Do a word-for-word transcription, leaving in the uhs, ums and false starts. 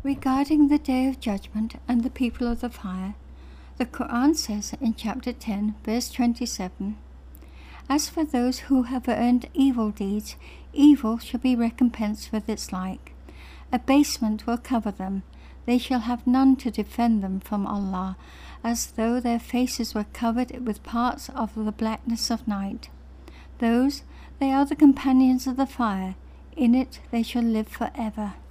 Regarding the Day of Judgment and the people of the fire, the Quran says in chapter ten, verse twenty-seven, "As for those who have earned evil deeds, evil shall be recompensed with its like. Abasement will cover them. They shall have none to defend them from Allah, as though their faces were covered with parts of the blackness of night. Those, they are the companions of the fire. In it they shall live forever."